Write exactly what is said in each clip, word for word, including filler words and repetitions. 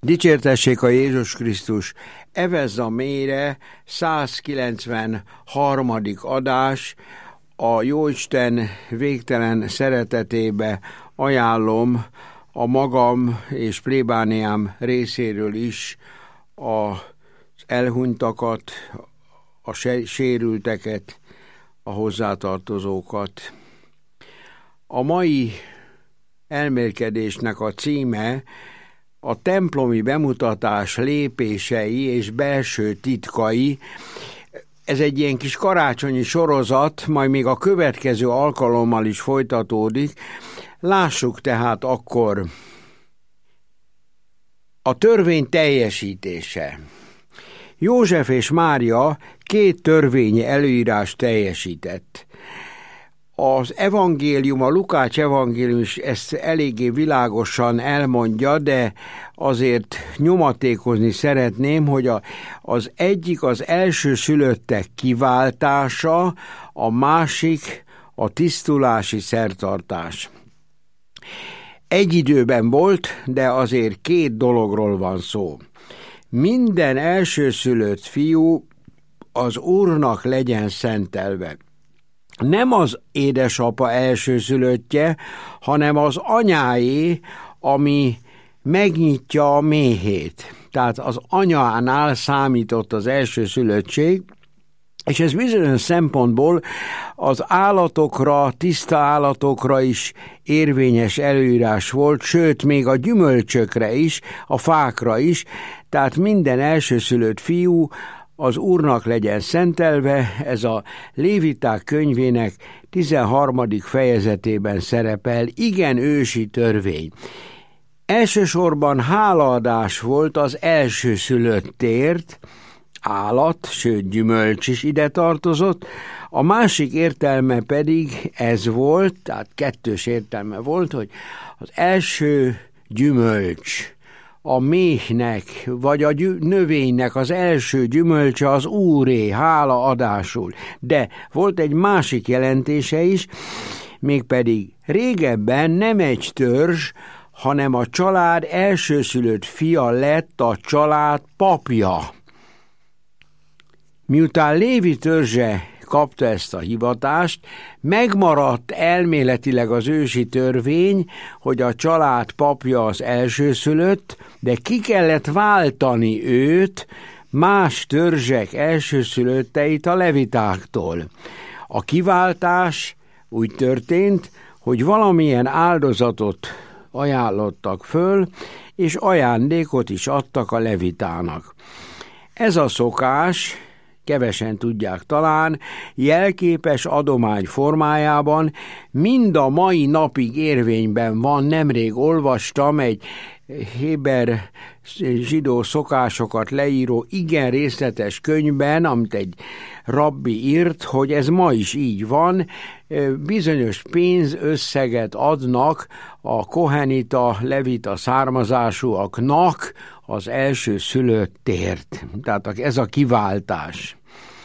Dicsértessék a Jézus Krisztus, evezz a mélyre százkilencvenharmadik adás, a Jóisten végtelen szeretetébe ajánlom a magam és plébániám részéről is az elhunytakat, a sérülteket, a hozzátartozókat. A mai elmélkedésnek a címe a templomi bemutatás lépései és belső titkai. Ez egy ilyen kis karácsonyi sorozat, majd még a következő alkalommal is folytatódik. Lássuk tehát akkor a törvény teljesítése. József és Mária két törvényi előírás teljesített. Az evangélium, a Lukács evangélium is ezt eléggé világosan elmondja, de azért nyomatékozni szeretném, hogy a, az egyik az elsőszülöttek kiváltása, a másik a tisztulási szertartás. Egy időben volt, de azért két dologról van szó. Minden elsőszülött fiú az Úrnak legyen szentelve. Nem az édesapa elsőszülöttje, hanem az anyáé, ami megnyitja a méhét. Tehát az anyánál számított az elsőszülöttség, és ez bizonyos szempontból az állatokra, tiszta állatokra is érvényes előírás volt, sőt, még a gyümölcsökre is, a fákra is, tehát minden elsőszülött fiú az Úrnak legyen szentelve. Ez a Léviták könyvének tizenharmadik fejezetében szerepel, igen ősi törvény. Elsősorban hálaadás volt az elsőszülöttért, állat, sőt gyümölcs is ide tartozott, a másik értelme pedig ez volt, tehát kettős értelme volt, hogy az első gyümölcs, a méhnek, vagy a gyü- növénynek az első gyümölcse az Úré, hála adásul. De volt egy másik jelentése is, mégpedig régebben nem egy törzs, hanem a család elsőszülött fia lett a család papja. Miután Lévi törzse kapta ezt a hivatást, megmaradt elméletileg az ősi törvény, hogy a család papja az elsőszülött, de ki kellett váltani őt, más törzsek elsőszülötteit a levitáktól. A kiváltás úgy történt, hogy valamilyen áldozatot ajánlottak föl, és ajándékot is adtak a levitának. Ez a szokás, kevesen tudják talán, jelképes adomány formájában mind a mai napig érvényben van. Nemrég olvastam egy héber zsidó szokásokat leíró igen részletes könyvben, amit egy rabbi írt, hogy ez ma is így van. Bizonyos pénzösszeget adnak a kohenita, levita származásúaknak az első szülöttért. Tehát ez a kiváltás.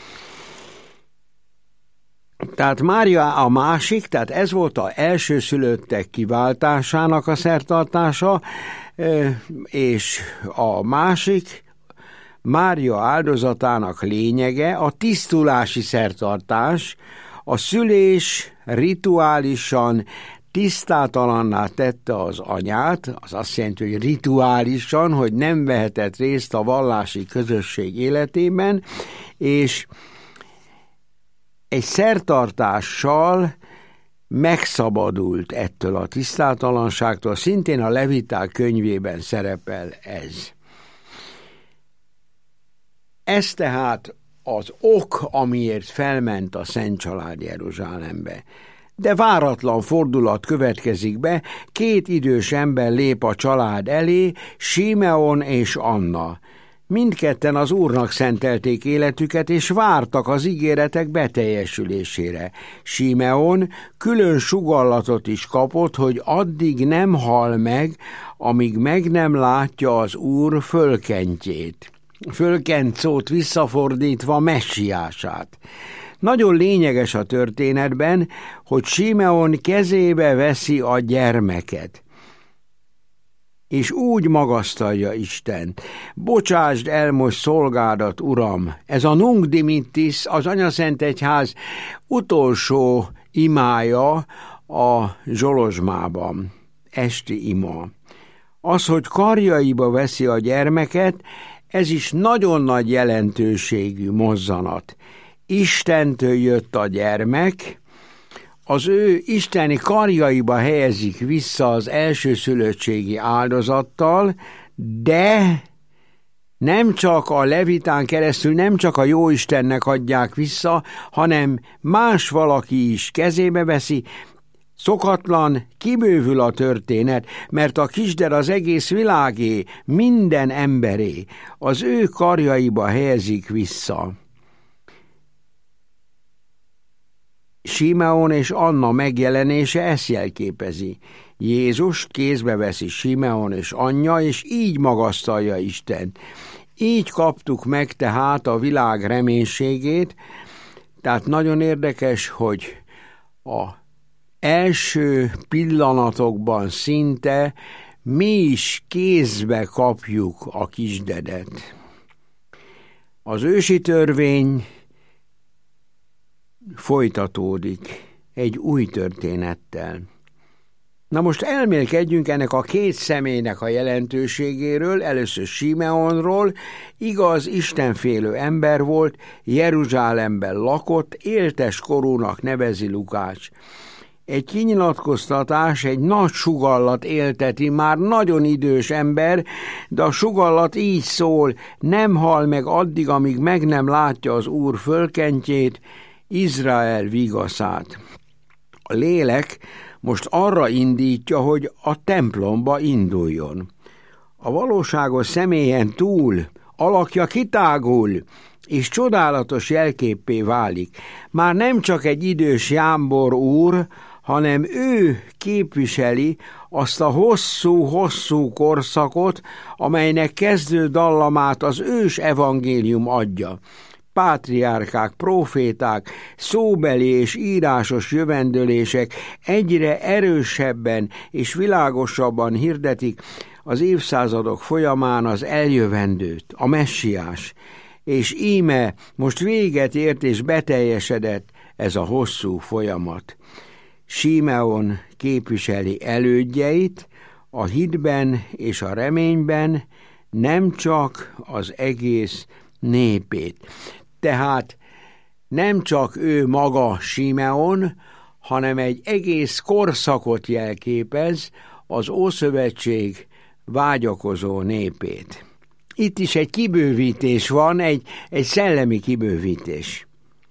Tehát Mária a másik, tehát ez volt az elsőszülöttek kiváltásának a szertartása, és a másik, Mária áldozatának lényege a tisztulási szertartás, a szülés rituálisan tisztátalanná tette az anyát, az azt jelenti, hogy rituálisan, hogy nem vehetett részt a vallási közösség életében, és egy szertartással megszabadult ettől a tisztátalanságtól, szintén a Leviták könyvében szerepel ez. Ez tehát az ok, amiért felment a Szent Család Jeruzsálembe. De váratlan fordulat következik be, két idős ember lép a család elé, Simeon és Anna. Mindketten az Úrnak szentelték életüket, és vártak az ígéretek beteljesülésére. Simeon külön sugallatot is kapott, hogy addig nem hal meg, amíg meg nem látja az Úr fölkentjét. Fölkent szót visszafordítva messiását. Nagyon lényeges a történetben, hogy Simeon kezébe veszi a gyermeket. és úgy magasztalja Istent. Bocsásd el most szolgádat, Uram! Ez a Nunc Dimittis, az Anyaszentegyház utolsó imája a zsolozsmában, esti ima. Az, hogy karjaiba veszi a gyermeket, ez is nagyon nagy jelentőségű mozzanat. Istentől jött a gyermek, az ő isteni karjaiba helyezik vissza az elsőszülöttségi áldozattal, de nem csak a levitán keresztül, nem csak a Jóistennek adják vissza, hanem más valaki is kezébe veszi. Szokatlan, kibővül a történet, mert a kisder az egész világé, minden emberé, az ő karjaiba helyezik vissza. Simeon és Anna megjelenése ezt jelképezi. Jézust kézbe veszi Simeon és anyja, és így magasztalja Istent. Így kaptuk meg tehát a világ reménységét, tehát nagyon érdekes, hogy a első pillanatokban szinte mi is kézbe kapjuk a kisdedet. Az ősi törvény folytatódik egy új történettel. Na most elmélkedjünk ennek a két személynek a jelentőségéről, először Simeonról. Igaz, istenfélő ember volt, Jeruzsálemben lakott, éltes korúnak nevezi Lukács. Egy kinyilatkoztatás, egy nagy sugallat élteti, már nagyon idős ember, de a sugallat így szól: nem hal meg addig, amíg meg nem látja az Úr fölkentjét, Izrael vigaszát. A lélek most arra indítja, hogy a templomba induljon. A valóságos személyen túl alakja kitágul, és csodálatos jelképpé válik. Már nem csak egy idős jámbor úr, hanem ő képviseli azt a hosszú-hosszú korszakot, amelynek kezdő dallamát az ős evangélium adja. Pátriárkák, próféták, szóbeli és írásos jövendőlések egyre erősebben és világosabban hirdetik az évszázadok folyamán az eljövendőt, a messiás, és íme most véget ért és beteljesedett ez a hosszú folyamat. Simeon képviseli elődjeit a hitben és a reményben, nem csak az egész népét. Tehát nem csak ő maga Simeon, hanem egy egész korszakot jelképez, az Ószövetség vágyakozó népét. Itt is egy kibővítés van, egy, egy szellemi kibővítés.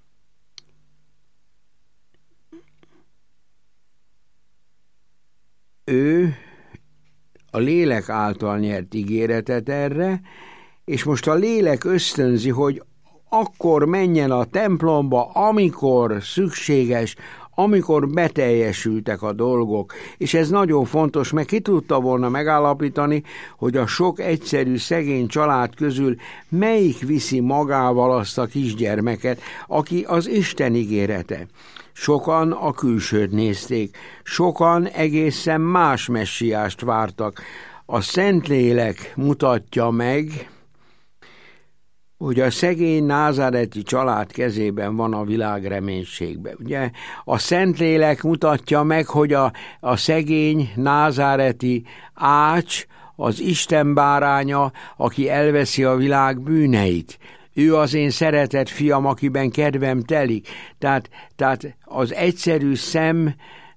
Ő a lélek által nyert ígéretet erre, és most a lélek ösztönzi, hogy akkor menjen a templomba, amikor szükséges, amikor beteljesültek a dolgok. És ez nagyon fontos, mert ki tudta volna megállapítani, hogy a sok egyszerű, szegény család közül melyik viszi magával azt a kisgyermeket, aki az Isten ígérete. Sokan a külsőt nézték, sokan egészen más messiást vártak. A Szentlélek mutatja meg, hogy a szegény názáreti család kezében van a világ reménységbe. Ugye a Szentlélek mutatja meg, hogy a, a szegény názáreti ács az Isten báránya, aki elveszi a világ bűneit. Ő az én szeretett fiam, akiben kedvem telik. Tehát, tehát az egyszerű szem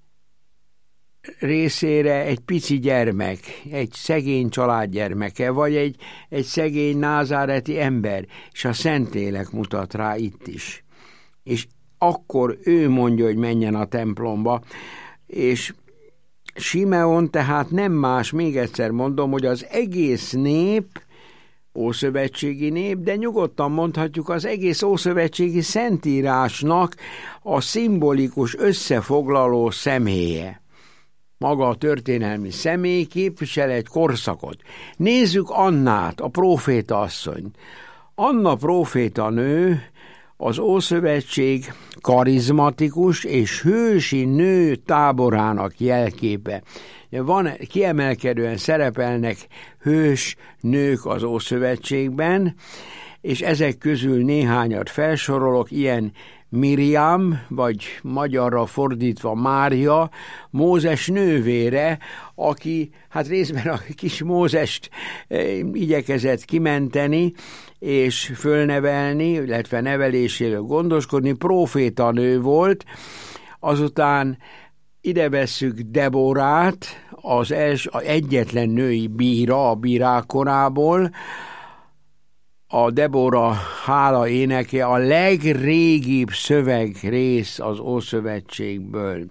részére egy pici gyermek, egy szegény család gyermeke, vagy egy, egy szegény názáreti ember, és a Szentlélek mutat rá itt is. És akkor ő mondja, hogy menjen a templomba, és Simeon tehát nem más, még egyszer mondom, hogy az egész nép, ószövetségi nép, de nyugodtan mondhatjuk az egész ószövetségi szentírásnak a szimbolikus összefoglaló személye. Maga a történelmi személy képvisel egy korszakot. Nézzük Annát, a próféta asszonyt. Anna próféta nő az Ószövetség karizmatikus és hősi nő táborának jelképe. Van, kiemelkedően szerepelnek hős nők az Ószövetségben, és ezek közül néhányat felsorolok, ilyen Miriam, vagy magyarra fordítva Mária, Mózes nővére, aki hát részben a kis Mózest igyekezett kimenteni, és fölnevelni, illetve neveléséről gondoskodni, prófétanő volt. Azután ide vesszük Deborát, az, els, az egyetlen női bíra a bírák korából. A Debora hála éneke a legrégibb szövegrész az Ószövetségből.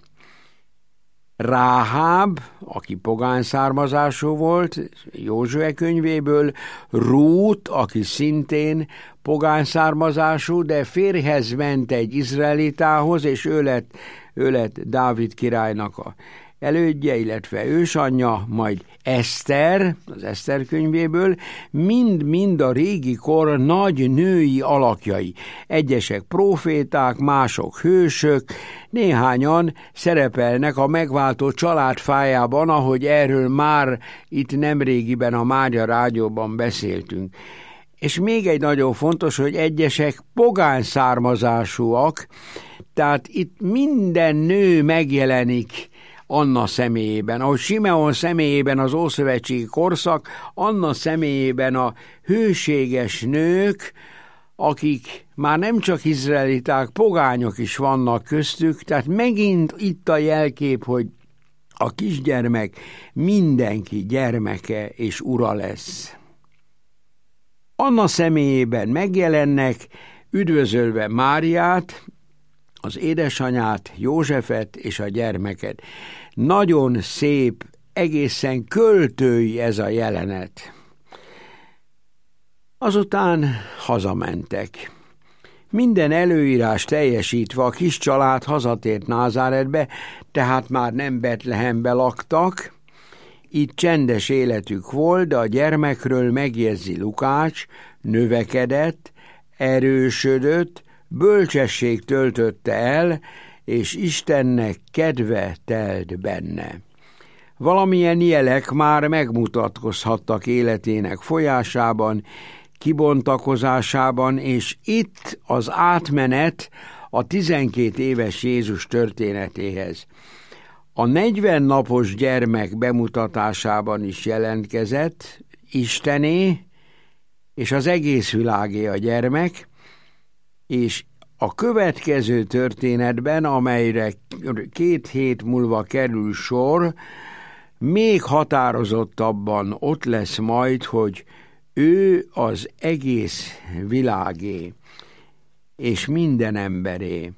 Ráháb, aki pogány származású volt, Józsué könyvéből, Rút, aki szintén pogány származású, de férjhez ment egy izraelitához, és ő lett, ő lett Dávid királynak a elődje, illetve ősanyja, majd Eszter, az Eszter könyvéből, mind-mind a régi kor nagy női alakjai. Egyesek próféták, mások hősök, néhányan szerepelnek a megváltó család fájában, ahogy erről már itt nemrégiben a Mária Rádióban beszéltünk. És még egy nagyon fontos, hogy egyesek pogány származásúak, tehát itt minden nő megjelenik Anna személyében, ahogy Simeon személyében az ószövetségi korszak, Anna személyében a hőséges nők, akik már nem csak izraeliták, pogányok is vannak köztük, tehát megint itt a jelkép, hogy a kisgyermek mindenki gyermeke és ura lesz. Anna személyében megjelennek, üdvözölve Máriát, az édesanyát, Józsefet és a gyermeket. Nagyon szép, egészen költői ez a jelenet. Azután hazamentek. Minden előírás teljesítve a kis család hazatért Názáretbe, tehát már nem Betlehembe laktak. Itt csendes életük volt, de a gyermekről megjegyzi Lukács, növekedett, erősödött, bölcsesség töltötte el, és Istennek kedve telt benne. Valamilyen jelek már megmutatkozhattak életének folyásában, kibontakozásában, és itt az átmenet a tizenkét éves Jézus történetéhez. A negyven napos gyermek bemutatásában is jelentkezett, Istené, és az egész világé a gyermek, és a következő történetben, amelyre két hét múlva kerül sor, még határozottabban ott lesz majd, hogy ő az egész világé, és minden emberé.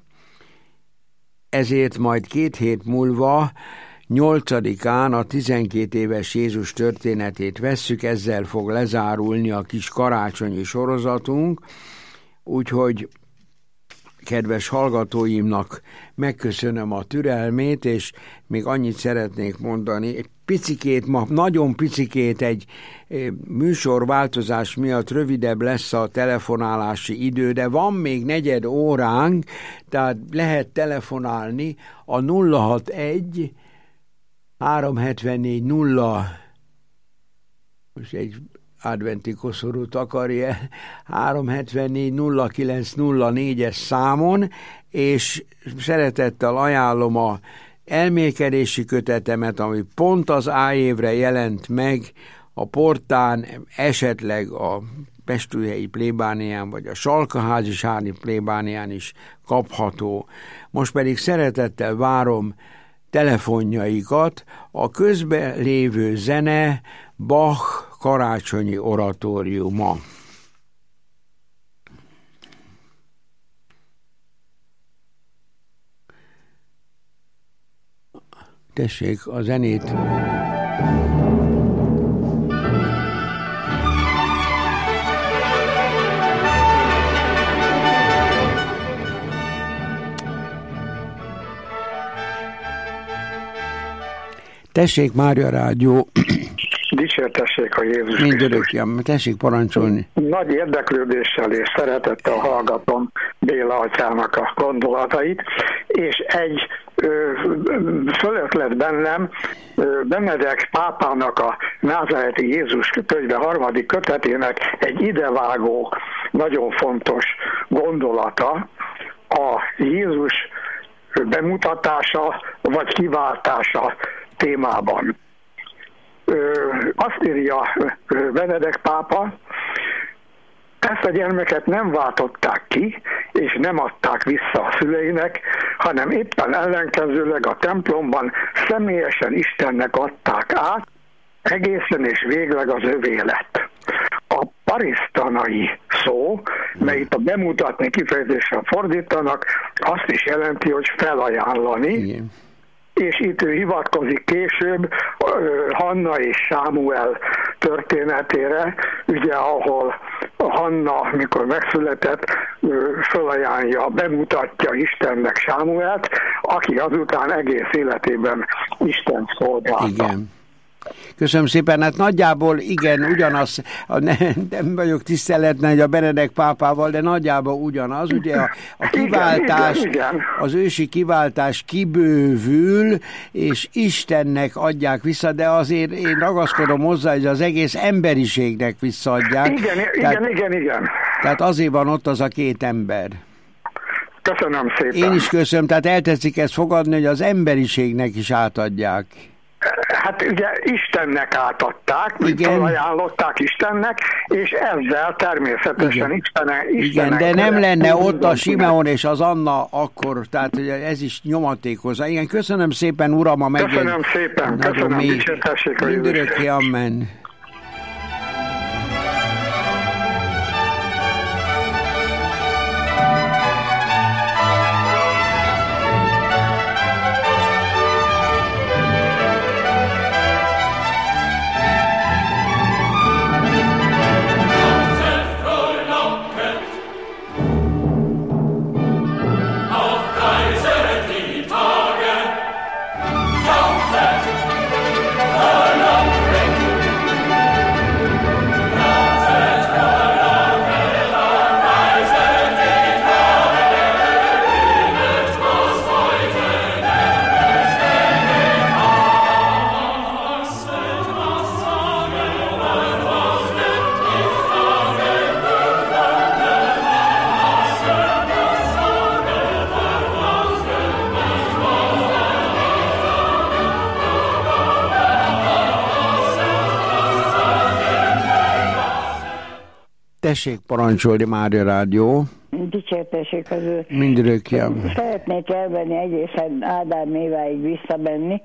Ezért majd két hét múlva, nyolcadikán a tizenkét éves Jézus történetét vesszük, ezzel fog lezárulni a kis karácsonyi sorozatunk, úgyhogy kedves hallgatóimnak megköszönöm a türelmét, és még annyit szeretnék mondani, egy picikét, ma nagyon picikét egy műsorváltozás miatt rövidebb lesz a telefonálási idő, de van még negyed óránk, tehát lehet telefonálni a nulla hatvanegy háromszázhetvennégy nulla, most egy adventi koszorút akarja, háromszázhetvennégy nulla kilenc nulla négyes számon, és szeretettel ajánlom a elmélkedési kötetemet, ami pont az ájévre jelent meg a portán, esetleg a Pestújhelyi plébánián, vagy a Salkaházi-sári plébánián is kapható. Most pedig szeretettel várom telefonjaikat, a közben lévő zene Bach karácsonyi oratóriuma. Tessék a zenét. Tessék, Mária Rádió. Dicsértessék a Jézus Mindörökjem, tessék parancsolni. Nagy érdeklődéssel és szeretettel hallgatom Béla atyának a gondolatait, és egy ö, fölött lett bennem ö, Benedek pápának a Názáreti Jézus könyve harmadik kötetének egy idevágó, nagyon fontos gondolata, a Jézus bemutatása vagy kiváltása témában. Ö, azt írja Benedek pápa, ezt a gyermeket nem váltották ki, és nem adták vissza a szüleinek, hanem éppen ellenkezőleg a templomban személyesen Istennek adták át, egészen és végleg az övé lett. A parisztanai szó, mely itt a bemutatni kifejezéssel fordítanak, azt is jelenti, hogy felajánlani. Igen. És itt ő hivatkozik később Hanna és Sámuel történetére, ugye ahol Hanna, mikor megszületett, felajánlja, bemutatja Istennek Sámuelt, aki azután egész életében Isten szolgálta. Igen. Köszönöm szépen, hát nagyjából igen, ugyanaz, nem, nem vagyok tiszteletlen, hogy a Benedek pápával, de nagyjából ugyanaz, ugye a, a kiváltás, igen, igen, igen. Az ősi kiváltás kibővül, és Istennek adják vissza, de azért én ragaszkodom hozzá, hogy az egész emberiségnek visszaadják. Igen, tehát, igen, igen, igen. Tehát azért van ott az a két ember. Köszönöm szépen. Én is köszönöm, tehát eltetszik ezt fogadni, hogy az emberiségnek is átadják. Hát ugye Istennek átadták, felajánlották Istennek, és ezzel természetesen Istenek. Igen, de nem lenne ott a Simeon és az Anna akkor, tehát ez is nyomatékozza. Igen, köszönöm szépen, uram, a megjegyzést. Köszönöm szépen, köszönöm, dicsértessék a Jézus. Mindörökké, amen. Tessék parancsolni, Mária Rádió. Dicsértessék az ő. Mindörökké. Szeretnék elvenni egészen Ádám Éváig visszamenni.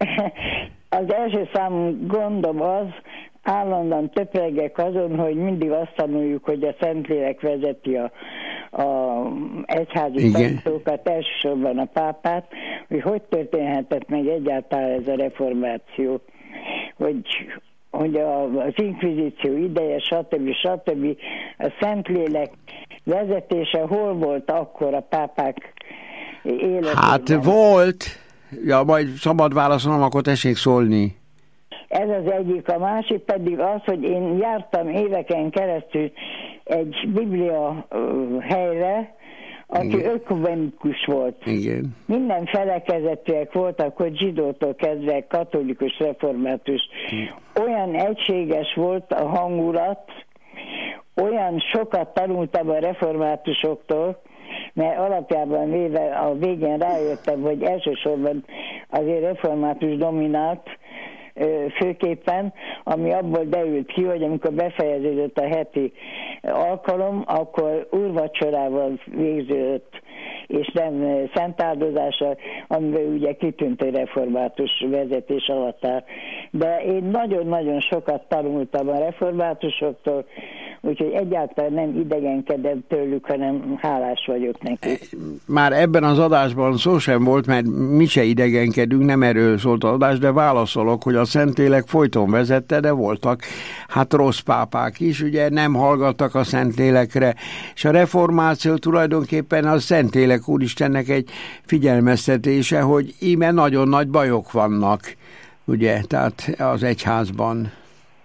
Az első számú gondom az, állandóan töprengek azon, hogy mindig azt tanuljuk, hogy a Szentlélek vezeti a, a egyházi tanítókat, elsősorban a pápát, hogy hogy történhetett meg egyáltalán ez a reformáció, hogy hogy az inkvizíció ideje, stb. stb. A Szentlélek vezetése hol volt akkor a pápák életében? Hát volt, ja, majd szabad válaszolnom, akkor tessék szólni. Ez az egyik, a másik pedig az, hogy én jártam éveken keresztül egy biblia helyre, aki igen. ökumenikus volt. Igen. Minden felekezetűek voltak, hogy zsidótól kezdve katolikus, református. Igen. Olyan egységes volt a hangulat, olyan sokat tanultam a reformátusoktól, mert alapjában véve a végén rájöttem, hogy elsősorban azért református dominált, főképpen, ami abból derült ki, hogy amikor befejeződött a heti alkalom, akkor úrvacsorával végződött, és nem szentáldozással, amivel ugye kitűnt egy református vezetés alatt áll. De én nagyon-nagyon sokat tanultam a reformátusoktól, úgyhogy egyáltalán nem idegenkedem tőlük, hanem hálás vagyok nekik. Már ebben az adásban szó sem volt, mert mi se idegenkedünk, nem erről szólt az adás, de válaszolok, hogy a Szentlélek folyton vezette, de voltak hát rossz pápák is, ugye nem hallgattak a Szentlélekre, és a reformáció tulajdonképpen a Szentlélek Úristennek egy figyelmeztetése, hogy íme nagyon nagy bajok vannak, ugye, tehát az egyházban.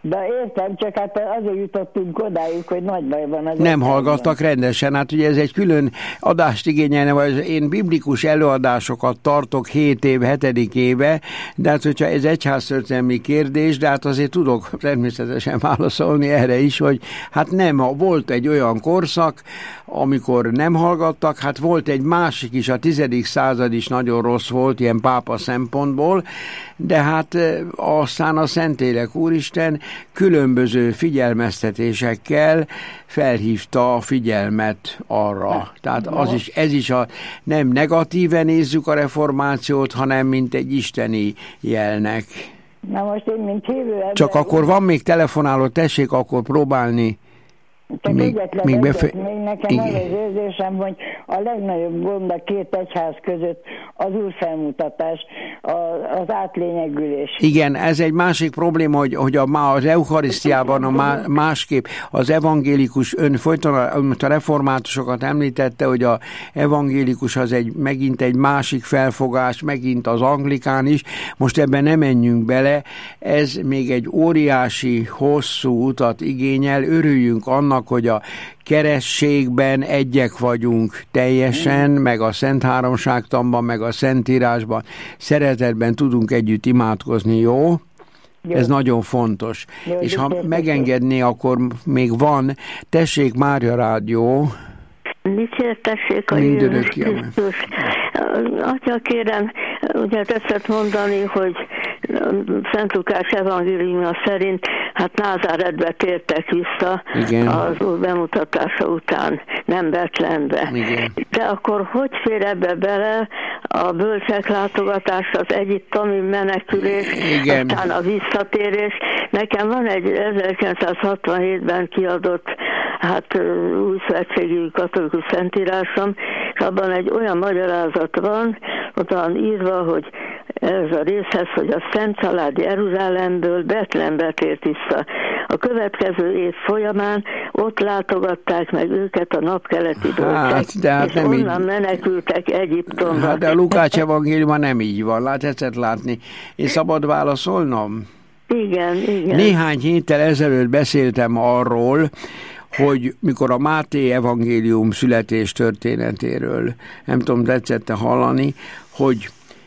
De értem, csak hát azért jutottunk odáig, hogy nagy baj van. Az nem hallgattak rendesen, hát ugye ez egy külön adást igényelne, vagy én biblikus előadásokat tartok hét év, hetedik éve, de hát hogyha ez egyháztörténelmi kérdés, de hát azért tudok természetesen válaszolni erre is, hogy hát nem, volt egy olyan korszak, amikor nem hallgattak, hát volt egy másik is, a tizedik század is nagyon rossz volt, ilyen pápa szempontból, de hát aztán a Szentlélek Úristen különböző figyelmeztetésekkel felhívta a figyelmet arra. Tehát az is, ez is a, nem negatíven nézzük a reformációt, hanem mint egy isteni jelnek. Na most én, mint hívő ember... Csak akkor van még telefonáló, tessék akkor próbálni. Csak még, egyetlen még, befe... még nekem igen. az az érzésem, hogy a legnagyobb gond a két egyház között az úrfelmutatás, az átlényegülés. Igen, ez egy másik probléma, hogy, hogy a, az eucharisztiában a má, másképp az evangélikus, ön folyton a reformátusokat említette, hogy a evangélikus az egy, megint egy másik felfogás, megint az anglikán is, most ebben nem menjünk bele, ez még egy óriási, hosszú utat igényel, örüljünk annak, hogy a kerességben egyek vagyunk teljesen, mm. meg a Szent Háromságtanban, meg a Szentírásban, szeretetben tudunk együtt imádkozni, jó? Jó. Ez nagyon fontos. Jó, és ha megengedné, akkor még van, tessék, Mária Rádió. Dicsértessék a Jézus Krisztus. Atya, kérem, ugye tetszett mondani, hogy Szent Lukás evangéliuma szerint hát Názáretbe tértek vissza. Igen. Az Úr bemutatása után, nem Betlehembe. Igen. De akkor hogy fér ebbe bele a bölcsek látogatása, az egyiptomi menekülés, igen. aztán a visszatérés? Nekem van egy ezerkilencszázhatvanhétben kiadott hát új szövetségi katolikus szentírásom, és abban egy olyan magyarázat van, ott van írva, hogy ez a részhez, hogy a Szent Család Jeruzsálemből Betlehembe tért vissza. A következő év folyamán ott látogatták meg őket a napkeleti bölcsek, hát, de hát és nem onnan így... menekültek Egyiptomba. Hát de a Lukács evangéliuma nem így van, lát, tetszett látni. Én szabad válaszolnom? Igen, igen. Néhány héttel ezelőtt beszéltem arról, hogy mikor a Máté evangélium születés történetéről, nem tudom, tetszette hallani, hogy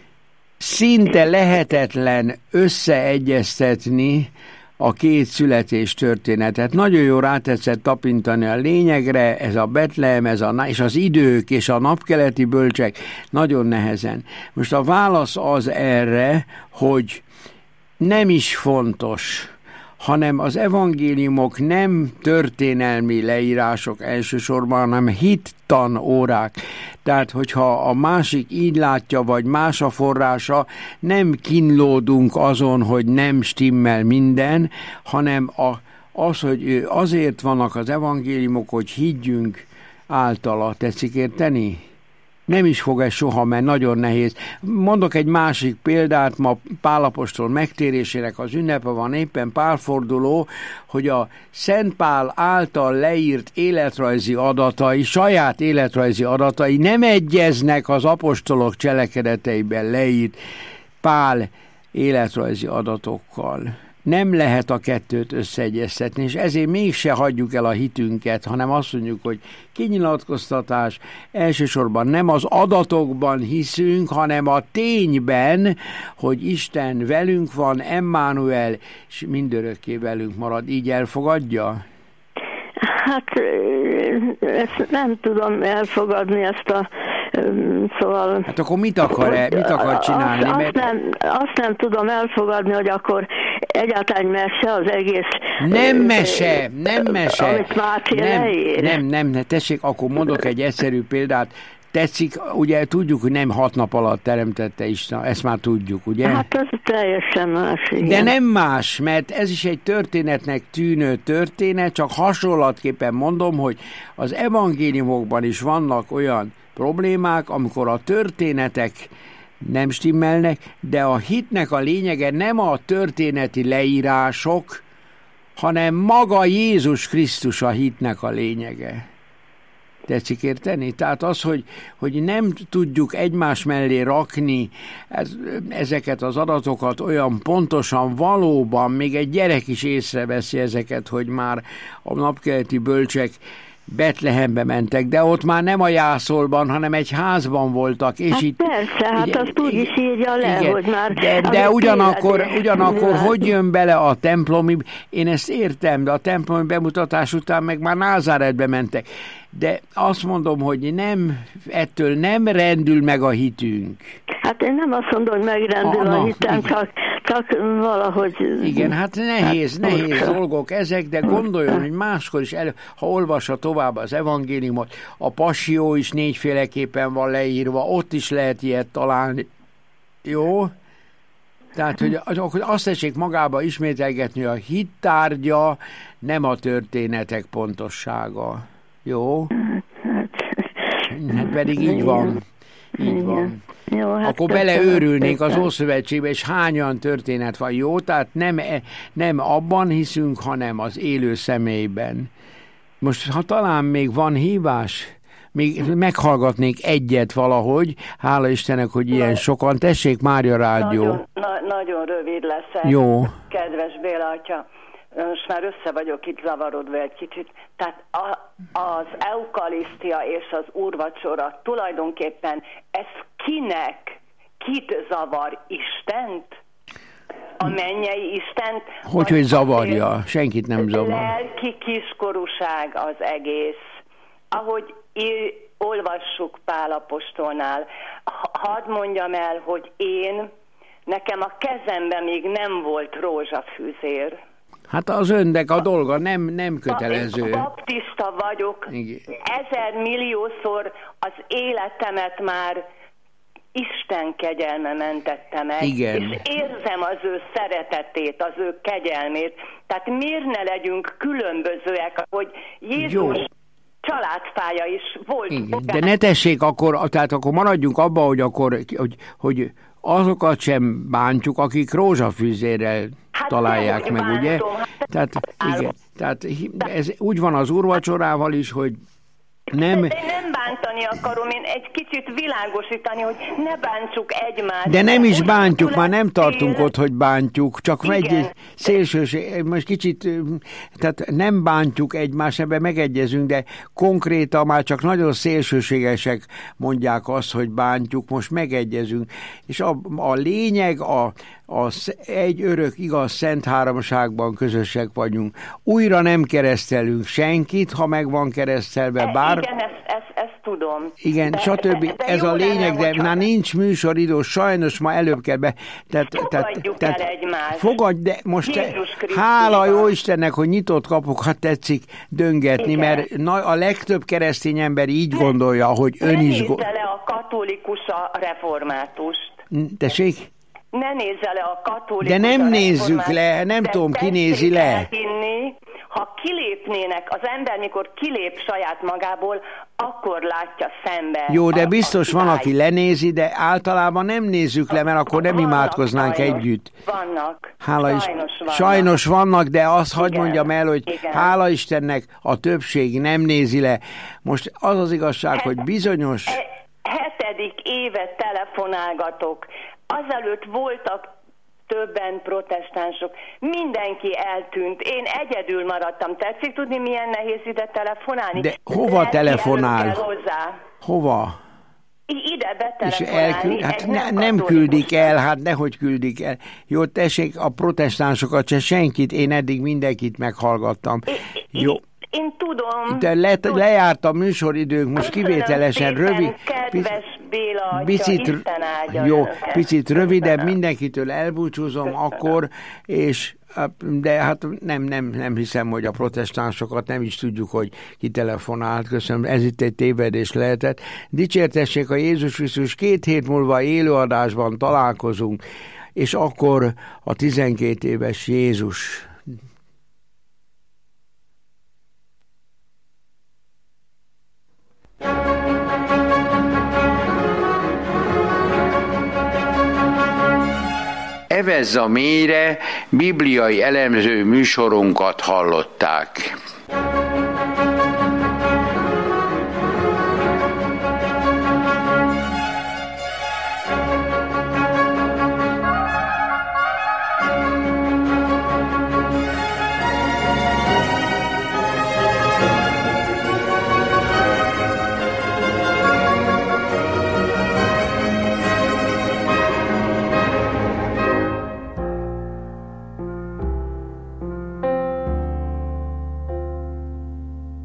szinte lehetetlen összeegyeztetni a két születés történetet. Nagyon jó rátetszett tapintani a lényegre, ez a Betlehem, ez a, és az idők, és a napkeleti bölcsek nagyon nehezen. Most a válasz az erre, hogy nem is fontos, hanem az evangéliumok nem történelmi leírások elsősorban, hanem hittan órák. Tehát, hogyha a másik így látja, vagy más a forrása, nem kínlódunk azon, hogy nem stimmel minden, hanem a, az, hogy azért vannak az evangéliumok, hogy higgyünk általa. Tetszik érteni? Nem is fog ez soha, mert nagyon nehéz. Mondok egy másik példát, ma Pál apostol megtérésének az ünnepe van, éppen pálforduló, hogy a Szent Pál által leírt életrajzi adatai, saját életrajzi adatai nem egyeznek az apostolok cselekedeteiben leírt Pál életrajzi adatokkal. Nem lehet a kettőt összeegyeztetni, és ezért mégse hagyjuk el a hitünket, hanem azt mondjuk, hogy kinyilatkoztatás, elsősorban nem az adatokban hiszünk, hanem a tényben, hogy Isten velünk van, Emmanuel, és mindörökké velünk marad. Így elfogadja? Hát ezt nem tudom elfogadni, ezt a szóval... Hát akkor mit akar, hogy, mit akar csinálni? Azt, mert... azt, nem, azt nem tudom elfogadni, hogy akkor egyáltalán mese az egész... Nem mese, nem mese. Amit Máté nem, leír. Nem, nem, nem, tessék, akkor mondok egy egyszerű példát. Tetszik, ugye tudjuk, hogy nem hat nap alatt teremtette Isten, ezt már tudjuk, ugye? Hát ez teljesen más, igen. De nem más, mert ez is egy történetnek tűnő történet, csak hasonlatképpen mondom, hogy az evangéliumokban is vannak olyan problémák, amikor a történetek nem stimmelnek, de a hitnek a lényege nem a történeti leírások, hanem maga Jézus Krisztus a hitnek a lényege. Tetszik érteni? Tehát az, hogy, hogy nem tudjuk egymás mellé rakni ez, ezeket az adatokat olyan pontosan, valóban, még egy gyerek is észreveszi ezeket, hogy már a napkeleti bölcsek Betlehembe mentek, de ott már nem a jászolban, hanem egy házban voltak. És hát itt, persze, hát igen, azt úgy is írja le, igen, hogy már... De, de ugyanakkor, ugyanakkor hogy jön bele a templomi, én ezt értem, de a templomi bemutatás után meg már Názáretbe mentek. De azt mondom, hogy nem, ettől nem rendül meg a hitünk. Hát én nem azt mondom, hogy megrendül a, a hitem, csak, csak valahogy... Igen, hát nehéz, hát, nehéz dolgok ezek, de gondoljon, hogy máskor is, elő, ha olvassa tovább az evangéliumot, a passió is négyféleképpen van leírva, ott is lehet ilyet találni. Jó? Tehát, hogy azt tessék magába ismételgetni, a hit tárgya nem a történetek pontossága. Jó? Hát pedig így van. Így van. Jó, hát akkor beleőrülnénk az Ószövetségbe, és hányan történet van, jó? Tehát nem, nem abban hiszünk, hanem az élő személyben. Most, ha talán még van hívás, még meghallgatnék egyet valahogy, hála Istennek, hogy ilyen Na, sokan. Tessék, Mária Rádió. Nagyon, na, nagyon rövid lesz. Jó. Kedves Béla atya, most már össze vagyok itt zavarodva egy kicsit. Tehát a, az eukarisztia és az úrvacsora tulajdonképpen ez kinek, kit zavar? Istent? A mennyei Istent? Hogy, hogy zavarja? Senkit nem zavar. Lelki kiskorúság az egész. Ahogy ír, olvassuk Pál apostolnál, hadd mondjam el, hogy én, nekem a kezemben még nem volt rózsafűzér. Hát az önnek a dolga nem, nem kötelező. Baptista vagyok, igen, ezer milliószor az életemet már Isten kegyelme mentette meg, igen, és érzem az ő szeretetét, az ő kegyelmét. Tehát miért ne legyünk különbözőek, hogy Jézus jó családfája is volt. Igen, de ne tessék akkor, tehát akkor maradjunk abba, hogy akkor, hogy, hogy azokat sem bántjuk, akik rózsafűzérrel hát találják meg, bántom, ugye? Hát tehát, igen, tehát ez úgy van az úrvacsorával is, hogy nem... Én nem bántani akarom, én egy kicsit világosítani, hogy ne bántsuk egymást. De nem is bántjuk, már nem tartunk ott, hogy bántjuk, csak egy szélsőség, most kicsit, tehát nem bántjuk egymást, ebben megegyezünk, de konkrétan már csak nagyon szélsőségesek mondják azt, hogy bántjuk, most megegyezünk. És a, a lényeg, a, a egy örök igaz szent háromságban közösek vagyunk. Újra nem keresztelünk senkit, ha meg van keresztelve, bár... Igen, ezt, ezt, ezt tudom. Igen, de, stb. De, de ez a lényeg, de már nincs műsoridő, sajnos ma előbb kell be... Tehát, fogadjuk tehát, el egymást. Fogadj, de most hála jó Istennek, hogy nyitott kapukat tetszik döngetni, igen, mert na, a legtöbb keresztény ember így ne, gondolja, hogy ön is... Ne nézze le a katolikus a reformátust. Tessék? Ne nézze le a katolikus. De nem nézzük le, nem tudom, ki nézi le. Elhinni, ha kilépnének, az ember mikor kilép saját magából, akkor látja szembe. Jó, de biztos van, aki lenézi, de általában nem nézzük le, mert akkor nem imádkoznánk együtt. Vannak. Hála is, sajnos vannak. Sajnos vannak, de azt hadd mondjam el, hogy igen, hála Istennek a többség nem nézi le. Most az az igazság, hogy bizonyos... Hetedik éve telefonálgatok. Azelőtt voltak többen protestánsok, mindenki eltűnt, én egyedül maradtam. Tetszik tudni, milyen nehéz ide telefonálni? De hova telefonál? Hova? Ide betelefonálni. Elküld, hát ne, nem küldik el, hát nehogy küldik el. Jó, tessék, a protestánsokat se senkit, én eddig mindenkit meghallgattam. Jó. Én tudom. De le, lejárt a műsoridőnk, most köszönöm kivételesen szépen, rövid. Kedves Béla atya, picit, Isten áldja jó, önöket. picit rövidebb, mindenkitől elbúcsúzom köszönöm. Akkor, és de hát nem, nem, nem hiszem, hogy a protestánsokat nem is tudjuk, hogy ki telefonált. Köszönöm, ez itt egy tévedés lehetett. Dicsértessék a Jézus Krisztus, két hét múlva élőadásban találkozunk, és akkor a tizenkét éves Jézus Evezz a mélyre bibliai elemző műsorunkat hallották.